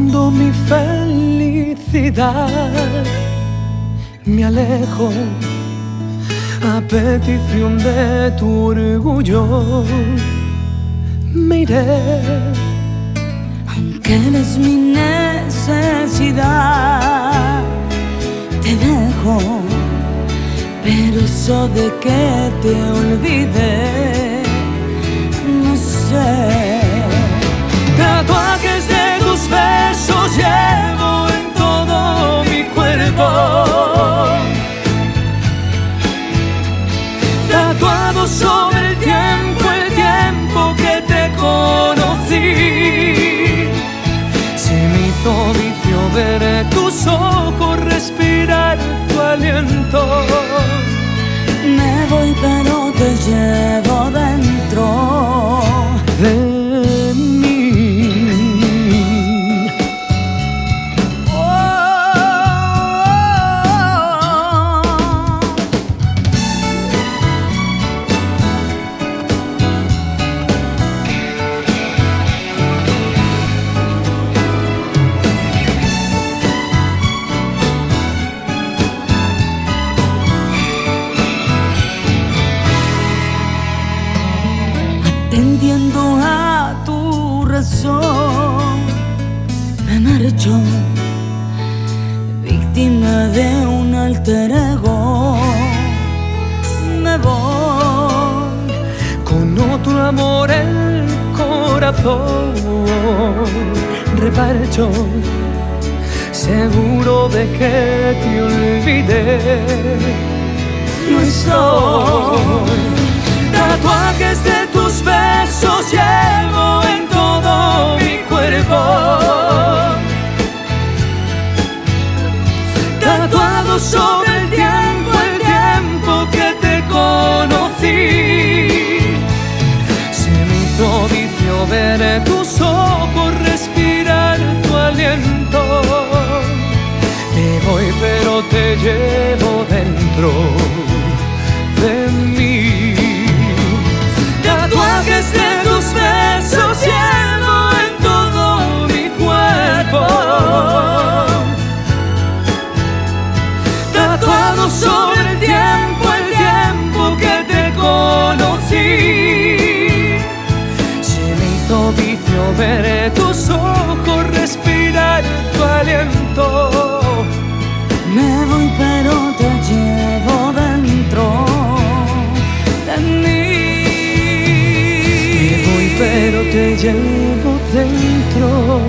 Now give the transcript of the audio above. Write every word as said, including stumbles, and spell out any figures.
Cuando mi felicidad me alejo a petición de tu orgullo, me iré. Aunque eres mi necesidad, te dejo, pero eso de que te olvide, no sé. Tatuajes de tus besos llevo en todo mi cuerpo, tatuado sobre el tiempo, el tiempo que te conocí. Se me hizo vicio ver tus ojos, respirar tu aliento. Me voy pero te llevo dentro de mí. Atendiendo a tu razón, me marcho, víctima de un alter ego. Me voy con otro amor el corazón, reparcho, seguro de que te olvidé. No estoy. Tatuajes de tus besos llevo en todo mi cuerpo, tatuado sobre el tiempo, el tiempo que te conocí. Se me hizo vicio ver tus ojos, respirar tu aliento. Me voy pero te llevo dentro de mí. Tatuajes de tus besos llevo en todo mi cuerpo, tatuado sobre el tiempo, el tiempo que te conocí. Se me hizo vicio ver tus ojos, respirar tu aliento. Me voy pero te llevo dentro de mí. Pero te llevo dentro